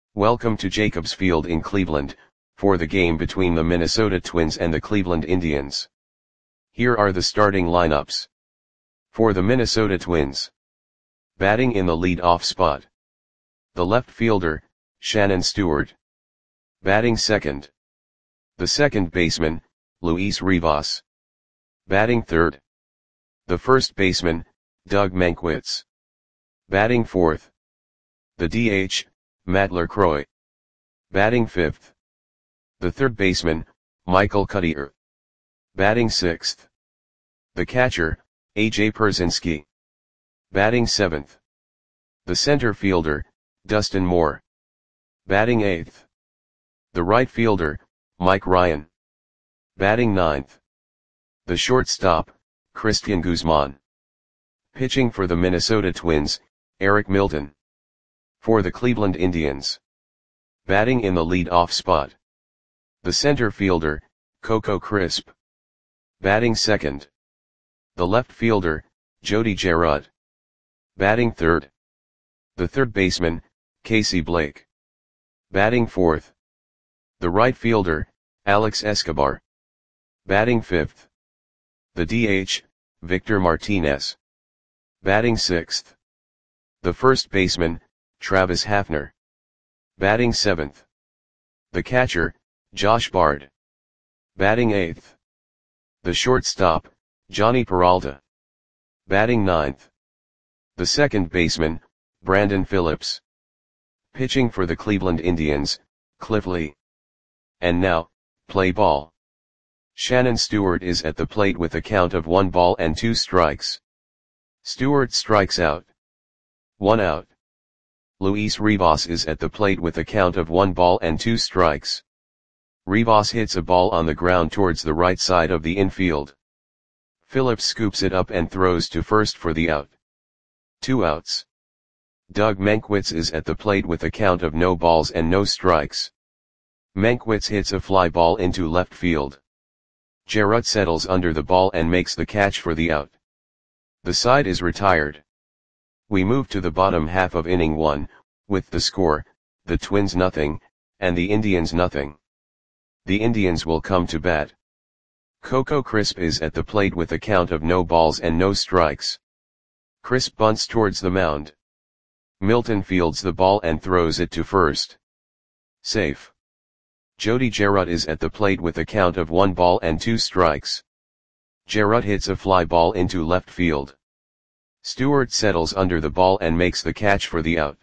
Welcome to Jacobs Field in Cleveland, for the game between the Minnesota Twins and the Cleveland Indians. Here are the starting lineups. For the Minnesota Twins. Batting in the lead-off spot. The left fielder, Shannon Stewart. Batting second. The second baseman, Luis Rivas. Batting third. The first baseman, Doug Mankiewicz. Batting fourth. The DH, Matt LaCroix. Batting fifth. The third baseman, Michael Cuddyer. Batting sixth. The catcher, A.J. Pierzynski. Batting seventh. The center fielder, Dustin Moore. Batting eighth. The right fielder, Mike Ryan. Batting ninth. The shortstop, Cristian Guzman. Pitching for the Minnesota Twins, Eric Milton. For the Cleveland Indians. Batting in the lead-off spot. The center fielder, Coco Crisp. Batting second. The left fielder, Jody Gerard. Batting third. The third baseman, Casey Blake. Batting fourth. The right fielder, Alex Escobar. Batting fifth. The DH, Victor Martinez. Batting sixth. The first baseman, Travis Hafner. Batting seventh. The catcher, Josh Bard. Batting eighth. The shortstop, Johnny Peralta. Batting ninth. The second baseman, Brandon Phillips. Pitching for the Cleveland Indians, Cliff Lee. And now, play ball. Shannon Stewart is at the plate with a count of 1 ball and 2 strikes. Stewart strikes out. 1 out. Luis Rivas is at the plate with a count of 1 ball and 2 strikes. Rivas hits a ball on the ground towards the right side of the infield. Phillips scoops it up and throws to first for the out. 2 outs. Doug Mankiewicz is at the plate with a count of no balls and no strikes. Mankiewicz hits a fly ball into left field. Gerard settles under the ball and makes the catch for the out. The side is retired. We move to the bottom half of inning 1, with the score, the Twins nothing, and the Indians nothing. The Indians will come to bat. Coco Crisp is at the plate with a count of no balls and no strikes. Crisp bunts towards the mound. Milton fields the ball and throws it to first. Safe. Jody Gerard is at the plate with a count of 1 ball and 2 strikes. Gerard hits a fly ball into left field. Stewart settles under the ball and makes the catch for the out.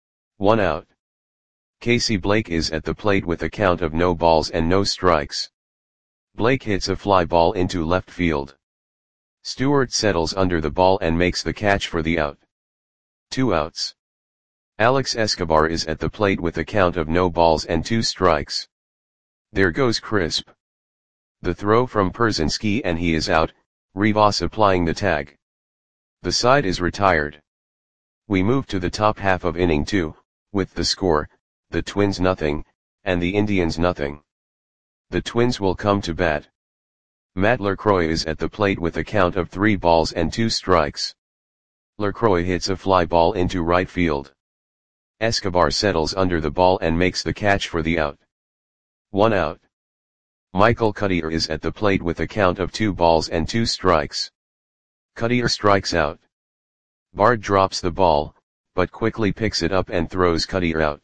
1 out. Casey Blake is at the plate with a count of no balls and no strikes. Blake hits a fly ball into left field. Stewart settles under the ball and makes the catch for the out. 2 outs. Alex Escobar is at the plate with a count of no balls and 2 strikes. There goes Crisp. The throw from Pierzynski and he is out, Rivas applying the tag. The side is retired. We move to the top half of inning 2, with the score, the Twins nothing, and the Indians nothing. The Twins will come to bat. Matt LaCroix is at the plate with a count of 3 balls and 2 strikes. LaCroix hits a fly ball into right field. Escobar settles under the ball and makes the catch for the out. 1 out. Michael Cuddyer is at the plate with a count of 2 balls and 2 strikes. Cuddyer strikes out. Bard drops the ball, but quickly picks it up and throws Cuddyer out.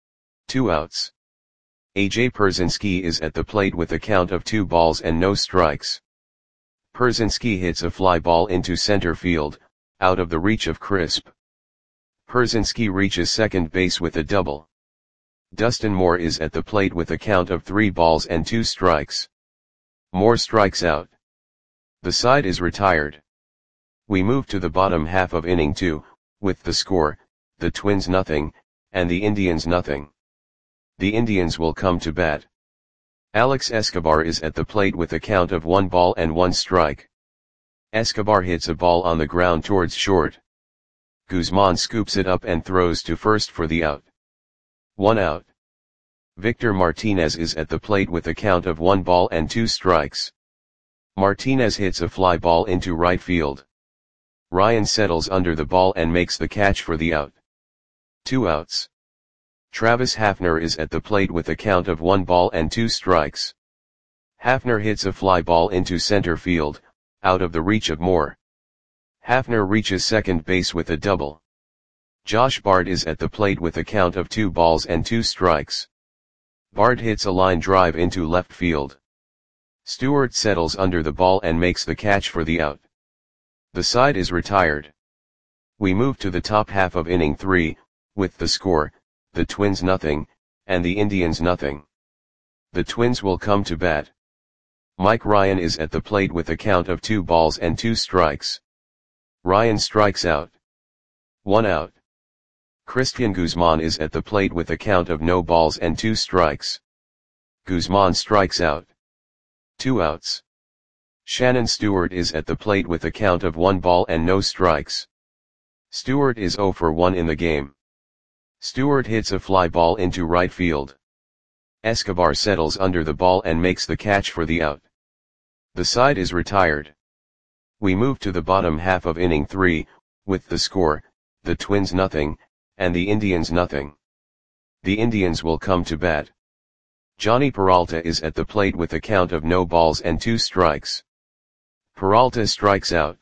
2 outs. A.J. Pierzynski is at the plate with a count of 2 balls and no strikes. Pierzynski hits a fly ball into center field, out of the reach of Crisp. Pierzynski reaches second base with a double. Dustin Moore is at the plate with a count of 3 balls and 2 strikes. Moore strikes out. The side is retired. We move to the bottom half of inning 2, with the score, the Twins nothing, and the Indians nothing. The Indians will come to bat. Alex Escobar is at the plate with a count of 1 ball and 1 strike. Escobar hits a ball on the ground towards short. Guzman scoops it up and throws to first for the out. 1 out. Victor Martinez is at the plate with a count of 1 ball and 2 strikes. Martinez hits a fly ball into right field. Ryan settles under the ball and makes the catch for the out. 2 outs. Travis Hafner is at the plate with a count of 1 ball and 2 strikes. Hafner hits a fly ball into center field, out of the reach of Moore. Hafner reaches second base with a double. Josh Bard is at the plate with a count of 2 balls and 2 strikes. Bard hits a line drive into left field. Stewart settles under the ball and makes the catch for the out. The side is retired. We move to the top half of inning 3, with the score, the Twins nothing, and the Indians nothing. The Twins will come to bat. Mike Ryan is at the plate with a count of 2 balls and 2 strikes. Ryan strikes out. 1 out. Christian Guzman is at the plate with a count of no balls and 2 strikes. Guzman strikes out. 2 outs. Shannon Stewart is at the plate with a count of 1 ball and no strikes. Stewart is 0 for 1 in the game. Stewart hits a fly ball into right field. Escobar settles under the ball and makes the catch for the out. The side is retired. We move to the bottom half of inning 3, with the score, the Twins nothing, and the Indians nothing. The Indians will come to bat. Johnny Peralta is at the plate with a count of no balls and 2 strikes. Peralta strikes out.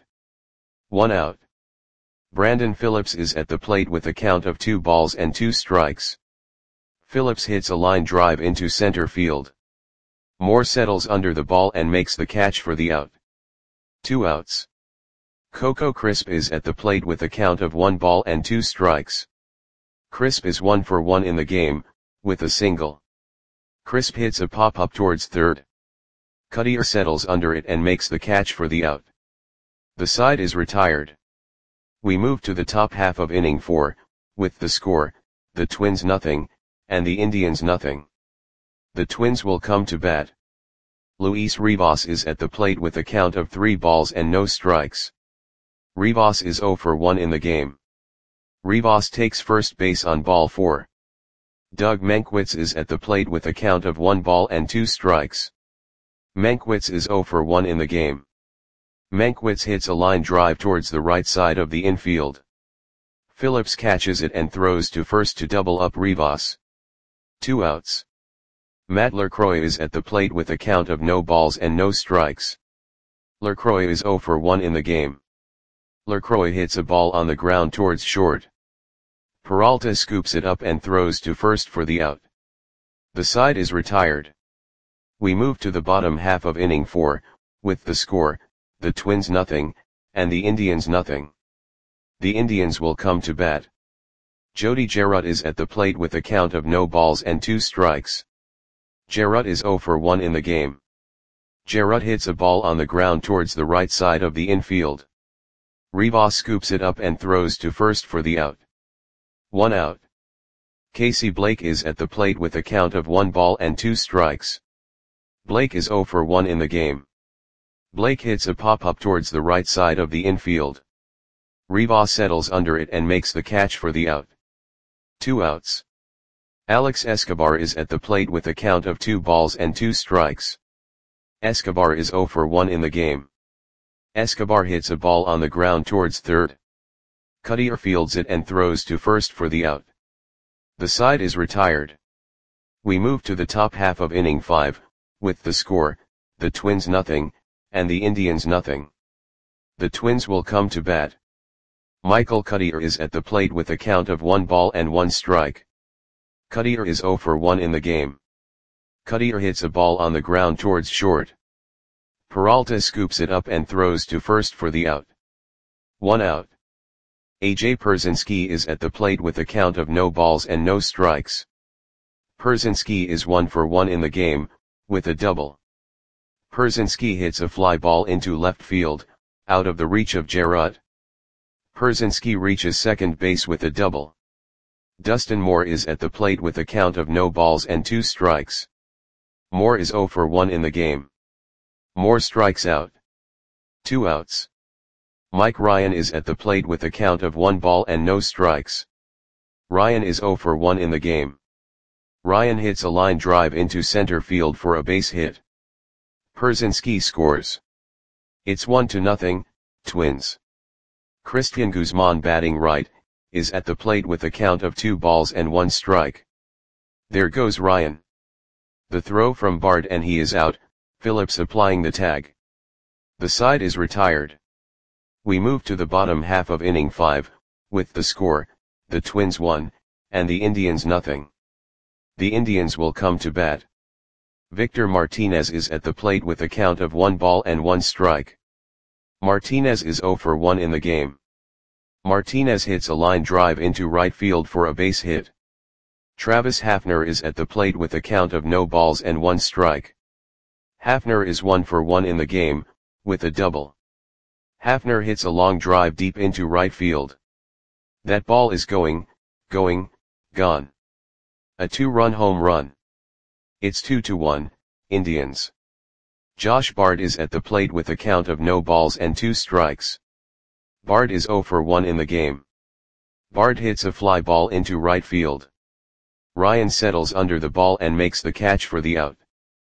1 out. Brandon Phillips is at the plate with a count of 2 balls and 2 strikes. Phillips hits a line drive into center field. Moore settles under the ball and makes the catch for the out. 2 outs. Coco Crisp is at the plate with a count of 1 ball and 2 strikes. Crisp is 1 for 1 in the game, with a single. Crisp hits a pop-up towards third. Cutter settles under it and makes the catch for the out. The side is retired. We move to the top half of inning 4, with the score, the Twins nothing, and the Indians nothing. The Twins will come to bat. Luis Rivas is at the plate with a count of 3 balls and no strikes. Rivas is 0 for 1 in the game. Rivas takes first base on ball 4. Doug Mankiewicz is at the plate with a count of 1 ball and 2 strikes. Mankiewicz is 0 for 1 in the game. Mankiewicz hits a line drive towards the right side of the infield. Phillips catches it and throws to first to double up Rivas. 2 outs. Matt LaCroix is at the plate with a count of no balls and no strikes. LaCroix is 0 for 1 in the game. LaCroix hits a ball on the ground towards short. Peralta scoops it up and throws to first for the out. The side is retired. We move to the bottom half of inning 4, with the score, the Twins nothing, and the Indians nothing. The Indians will come to bat. Jody Gerut is at the plate with a count of no balls and 2 strikes. Gerut is 0 for 1 in the game. Gerut hits a ball on the ground towards the right side of the infield. Rivas scoops it up and throws to first for the out. 1 out. Casey Blake is at the plate with a count of 1 ball and 2 strikes. Blake is 0 for 1 in the game. Blake hits a pop-up towards the right side of the infield. Rivas settles under it and makes the catch for the out. 2 outs. Alex Escobar is at the plate with a count of 2 balls and 2 strikes. Escobar is 0 for 1 in the game. Escobar hits a ball on the ground towards third. Cutter fields it and throws to first for the out. The side is retired. We move to the top half of inning 5, with the score, the Twins nothing, and the Indians nothing. The Twins will come to bat. Michael Cutter is at the plate with a count of 1 ball and 1 strike. Cutter is 0 for 1 in the game. Cutter hits a ball on the ground towards short. Peralta scoops it up and throws to first for the out. 1 out. AJ Pierzynski is at the plate with a count of no balls and no strikes. Pierzynski is 1 for 1 in the game, with a double. Pierzynski hits a fly ball into left field, out of the reach of Gerut. Pierzynski reaches second base with a double. Dustin Moore is at the plate with a count of no balls and 2 strikes. Moore is 0 for 1 in the game. Moore strikes out. 2 outs. Mike Ryan is at the plate with a count of 1 ball and no strikes. Ryan is 0 for 1 in the game. Ryan hits a line drive into center field for a base hit. Pierzynski scores. It's 1-0, Twins. Christian Guzman, batting right, is at the plate with a count of 2 balls and 1 strike. There goes Ryan. The throw from Bard and he is out, Phillips applying the tag. The side is retired. We move to the bottom half of inning 5, with the score, the Twins 1, and the Indians nothing. The Indians will come to bat. Victor Martinez is at the plate with a count of 1 ball and 1 strike. Martinez is 0 for 1 in the game. Martinez hits a line drive into right field for a base hit. Travis Hafner is at the plate with a count of no balls and 1 strike. Hafner is 1 for 1 in the game, with a double. Hafner hits a long drive deep into right field. That ball is going, gone. A 2-run home run. It's 2-1, Indians. Josh Bard is at the plate with a count of no balls and 2 strikes. Bard is 0 for 1 in the game. Bard hits a fly ball into right field. Ryan settles under the ball and makes the catch for the out.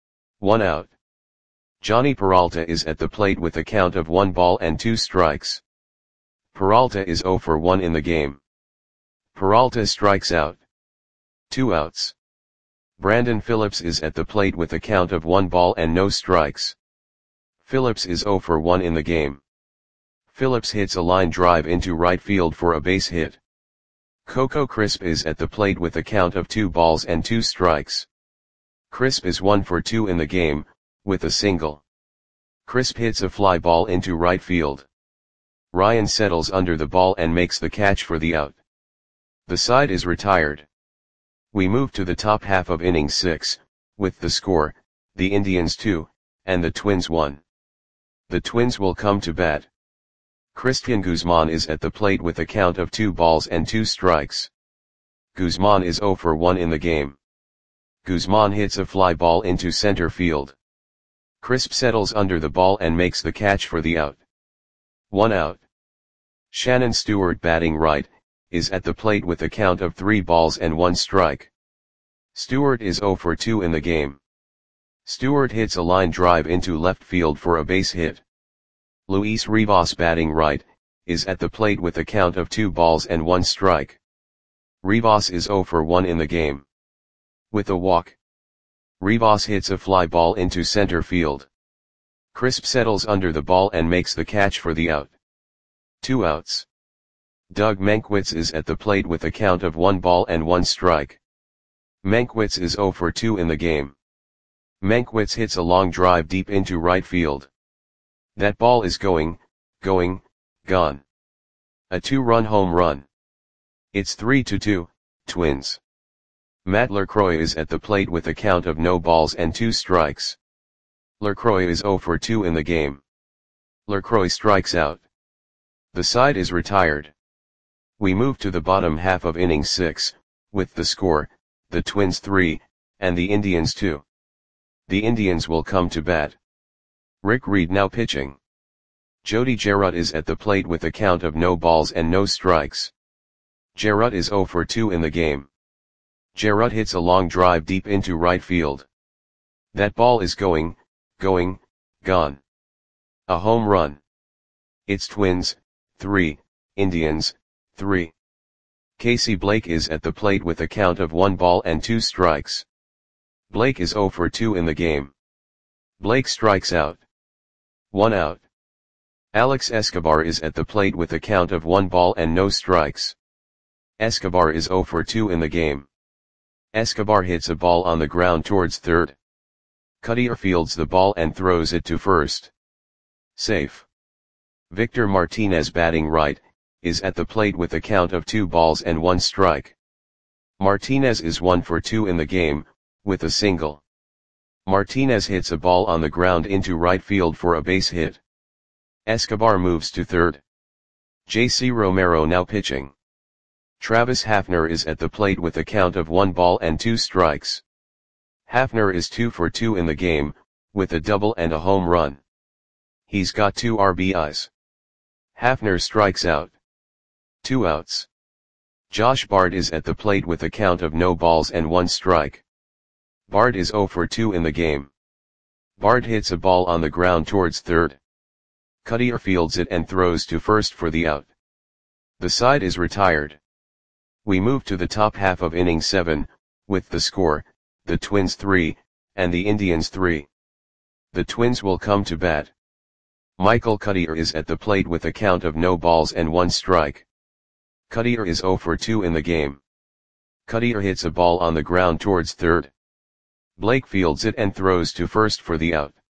1 out. Johnny Peralta is at the plate with a count of 1 ball and 2 strikes. Peralta is 0 for 1 in the game. Peralta strikes out. 2 outs. Brandon Phillips is at the plate with a count of 1 ball and no strikes. Phillips is 0 for 1 in the game. Phillips hits a line drive into right field for a base hit. Coco Crisp is at the plate with a count of 2 balls and 2 strikes. Crisp is 1 for 2 in the game, with a single. Crisp hits a fly ball into right field. Ryan settles under the ball and makes the catch for the out. The side is retired. We move to the top half of inning 6, with the score, the Indians 2, and the Twins 1. The Twins will come to bat. Christian Guzman is at the plate with a count of 2 balls and 2 strikes. Guzman is 0 for 1 in the game. Guzman hits a fly ball into center field. Crisp settles under the ball and makes the catch for the out. 1 out. Shannon Stewart, batting right, is at the plate with a count of 3 balls and 1 strike. Stewart is 0 for 2 in the game. Stewart hits a line drive into left field for a base hit. Luis Rivas, batting right, is at the plate with a count of 2 balls and 1 strike. Rivas is 0 for 1 in the game. With a walk. Rivas hits a fly ball into center field. Crisp settles under the ball and makes the catch for the out. 2 outs. Doug Mankiewicz is at the plate with a count of 1 ball and 1 strike. Mankiewicz is 0 for 2 in the game. Mankiewicz hits a long drive deep into right field. That ball is going, gone. A 2-run home run. It's 3-2, Twins. Matt LaCroix is at the plate with a count of no balls and 2 strikes. LaCroix is 0 for 2 in the game. LaCroix strikes out. The side is retired. We move to the bottom half of inning 6, with the score, the Twins 3, and the Indians 2. The Indians will come to bat. Rick Reed now pitching. Jody Jarrett is at the plate with a count of no balls and no strikes. Jarrett is 0 for 2 in the game. Jarrett hits a long drive deep into right field. That ball is going, gone. A home run. It's Twins 3, Indians 3. Casey Blake is at the plate with a count of 1 ball and 2 strikes. Blake is 0 for 2 in the game. Blake strikes out. 1 out. Alex Escobar is at the plate with a count of 1 ball and no strikes. Escobar is 0 for 2 in the game. Escobar hits a ball on the ground towards third. Cutter fields the ball and throws it to first. Safe. Victor Martinez, batting right, is at the plate with a count of 2 balls and 1 strike. Martinez is 1 for 2 in the game, with a single. Martinez hits a ball on the ground into right field for a base hit. Escobar moves to third. J.C. Romero now pitching. Travis Hafner is at the plate with a count of 1 ball and 2 strikes. Hafner is 2 for 2 in the game, with a double and a home run. He's got 2 RBIs. Hafner strikes out. 2 outs. Josh Bard is at the plate with a count of no balls and 1 strike. Bard is 0 for 2 in the game. Bard hits a ball on the ground towards third. Cutter fields it and throws to first for the out. The side is retired. We move to the top half of inning 7, with the score, the Twins 3, and the Indians 3. The Twins will come to bat. Michael Cuddyer is at the plate with a count of no balls and 1 strike. Cuddyer is 0 for 2 in the game. Cuddyer hits a ball on the ground towards third. Blake fields it and throws to first for the out.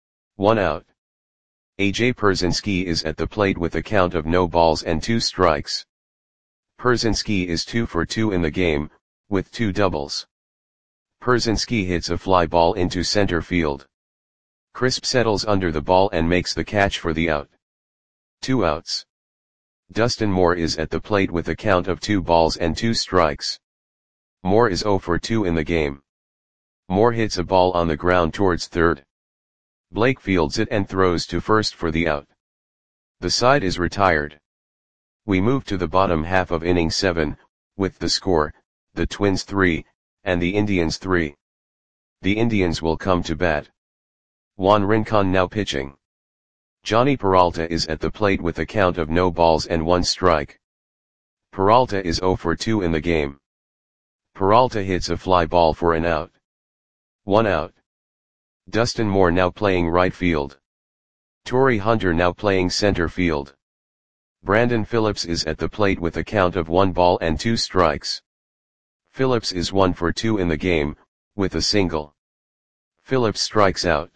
1 out. A.J. Pierzynski is at the plate with a count of no balls and 2 strikes. Pierzynski is 2 for 2 in the game, with 2 doubles. Pierzynski hits a fly ball into center field. Crisp settles under the ball and makes the catch for the out. 2 outs. Dustin Moore is at the plate with a count of 2 balls and 2 strikes. Moore is 0 for 2 in the game. Moore hits a ball on the ground towards third. Blake fields it and throws to first for the out. The side is retired. We move to the bottom half of inning 7, with the score, the Twins 3, and the Indians 3. The Indians will come to bat. Juan Rincon now pitching. Johnny Peralta is at the plate with a count of no balls and 1 strike. Peralta is 0 for 2 in the game. Peralta hits a fly ball for an out. 1 out. Dustin Moore now playing right field. Torii Hunter now playing center field. Brandon Phillips is at the plate with a count of 1 ball and 2 strikes. Phillips is 1 for 2 in the game, with a single. Phillips strikes out.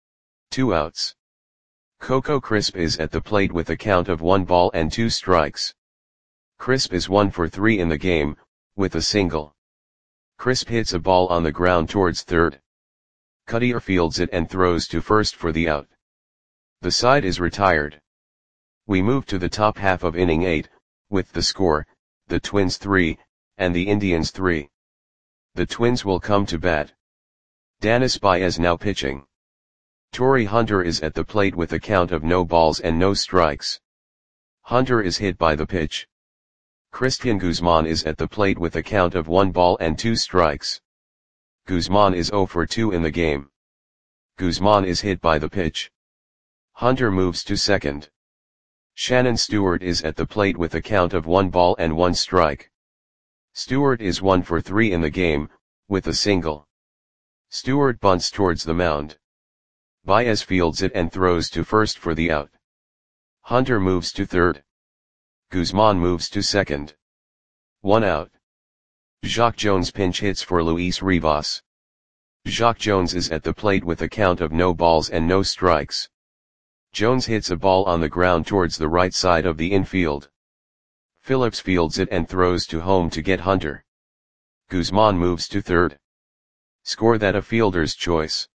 2 outs. Coco Crisp is at the plate with a count of 1 ball and 2 strikes. Crisp is 1 for 3 in the game, with a single. Crisp hits a ball on the ground towards third. Cuddyer fields it and throws to first for the out. The side is retired. We move to the top half of inning 8, with the score, the Twins 3, and the Indians 3. The Twins will come to bat. Danis Baez now pitching. Torii Hunter is at the plate with a count of no balls and no strikes. Hunter is hit by the pitch. Christian Guzman is at the plate with a count of 1 ball and 2 strikes. Guzman is 0 for 2 in the game. Guzman is hit by the pitch. Hunter moves to second. Shannon Stewart is at the plate with a count of 1 ball and 1 strike. Stewart is 1 for 3 in the game, with a single. Stewart bunts towards the mound. Baez fields it and throws to first for the out. Hunter moves to third. Guzman moves to second. 1 out. Jacque Jones pinch hits for Luis Rivas. Jacque Jones is at the plate with a count of no balls and no strikes. Jones hits a ball on the ground towards the right side of the infield. Phillips fields it and throws to home to get Hunter. Guzman moves to third. Score that a fielder's choice.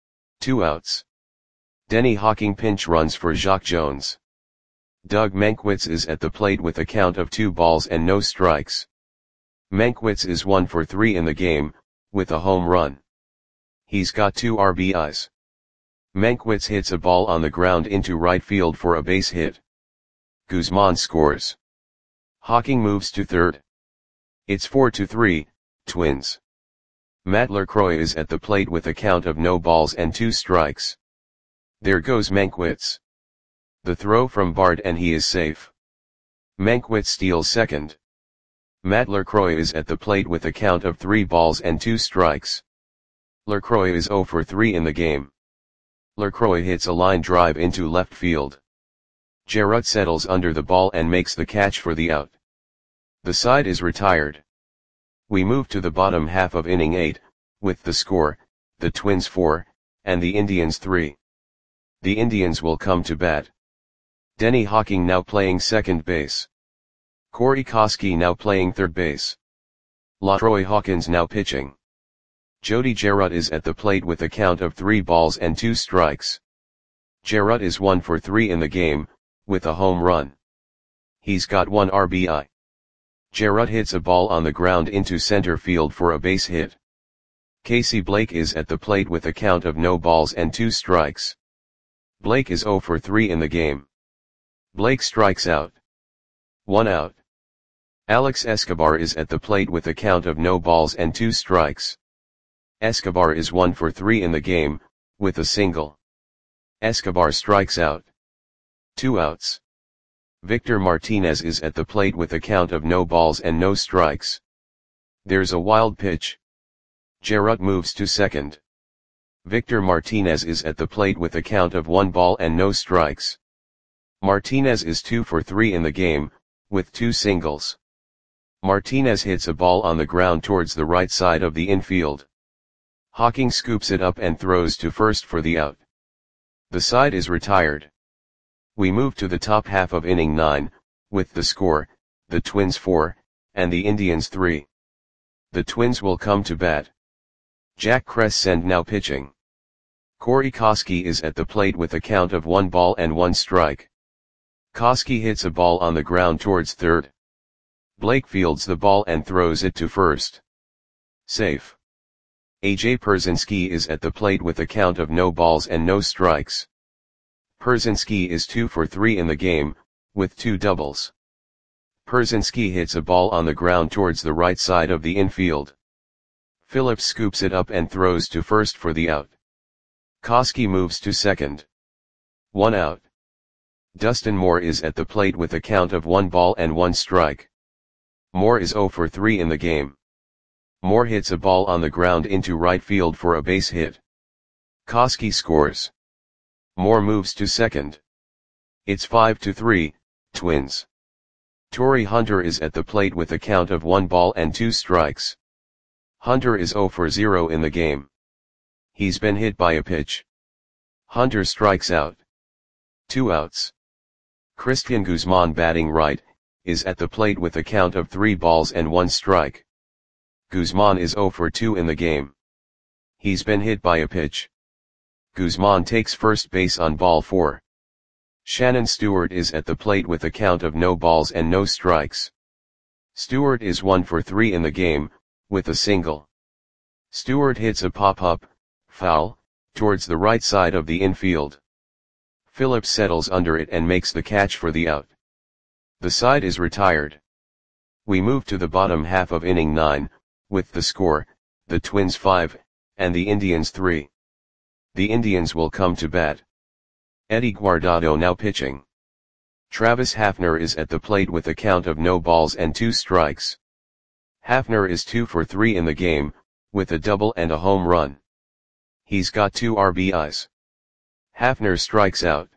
2 outs. Denny Hawking pinch runs for Jacque Jones. Doug Mankiewicz is at the plate with a count of 2 balls and no strikes. Mankiewicz is 1 for 3 in the game, with a home run. He's got 2 RBIs. Mankiewicz hits a ball on the ground into right field for a base hit. Guzman scores. Hawking moves to third. It's 4-3, Twins. Matt LaCroix is at the plate with a count of no balls and 2 strikes. There goes Mankiewicz. The throw from Bard and he is safe. Mankiewicz steals second. Matt LaCroix is at the plate with a count of 3 balls and 2 strikes. LaCroix is 0 for 3 in the game. LaCroix hits a line drive into left field. Jarrett settles under the ball and makes the catch for the out. The side is retired. We move to the bottom half of inning 8, with the score, the Twins 4, and the Indians 3. The Indians will come to bat. Denny Hawking now playing second base. Corey Koskie now playing third base. LaTroy Hawkins now pitching. Jody Jarrett is at the plate with a count of 3 balls and 2 strikes. Jarrett is 1 for 3 in the game, with a home run. He's got 1 RBI. Jarrett hits a ball on the ground into center field for a base hit. Casey Blake is at the plate with a count of no balls and 2 strikes. Blake is 0 for 3 in the game. Blake strikes out. 1 out. Alex Escobar is at the plate with a count of no balls and 2 strikes. Escobar is 1 for 3 in the game, with a single. Escobar strikes out. 2 outs. Victor Martinez is at the plate with a count of no balls and no strikes. There's a wild pitch. Jarrett moves to second. Victor Martinez is at the plate with a count of 1 ball and no strikes. Martinez is 2 for 3 in the game, with 2 singles. Martinez hits a ball on the ground towards the right side of the infield. Hawking scoops it up and throws to first for the out. The side is retired. We move to the top half of inning 9, with the score, the Twins 4, and the Indians 3. The Twins will come to bat. Jack Crescent now pitching. Corey Koskie is at the plate with a count of 1 ball and 1 strike. Koskie hits a ball on the ground towards third. Blake fields the ball and throws it to first. Safe. AJ Pierzynski is at the plate with a count of no balls and no strikes. Pierzynski is 2 for 3 in the game, with 2 doubles. Pierzynski hits a ball on the ground towards the right side of the infield. Phillips scoops it up and throws to first for the out. Koskie moves to second. 1 out. Dustin Moore is at the plate with a count of 1 ball and 1 strike. Moore is 0 for 3 in the game. Moore hits a ball on the ground into right field for a base hit. Koskie scores. Moore moves to second. It's 5-3, Twins. Torii Hunter is at the plate with a count of 1 ball and 2 strikes. Hunter is 0 for 0 in the game. He's been hit by a pitch. Hunter strikes out. 2 outs. Christian Guzman, batting right, is at the plate with a count of 3 balls and 1 strike. Guzman is 0 for 2 in the game. He's been hit by a pitch. Guzman takes first base on ball 4. Shannon Stewart is at the plate with a count of no balls and no strikes. Stewart is 1 for 3 in the game, with a single. Stewart hits a pop-up, foul, towards the right side of the infield. Phillips settles under it and makes the catch for the out. The side is retired. We move to the bottom half of inning 9, with the score, the Twins 5, and the Indians 3. The Indians will come to bat. Eddie Guardado now pitching. Travis Hafner is at the plate with a count of no balls and 2 strikes. Hafner is 2 for 3 in the game, with a double and a home run. He's got 2 RBIs. Hafner strikes out.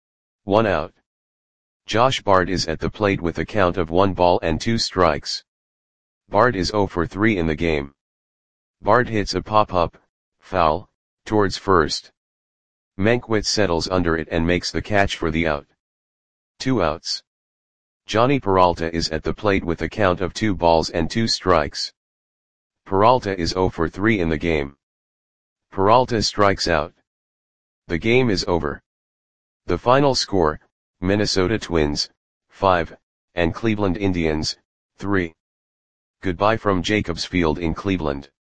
1 out. Josh Bard is at the plate with a count of 1 ball and 2 strikes. Bard is 0 for 3 in the game. Bard hits a pop-up, foul, towards first. Mankiewicz settles under it and makes the catch for the out. 2 outs. Johnny Peralta is at the plate with a count of 2 balls and 2 strikes. Peralta is 0 for 3 in the game. Peralta strikes out. The game is over. The final score, Minnesota Twins, 5, and Cleveland Indians, 3. Goodbye from Jacobs Field in Cleveland.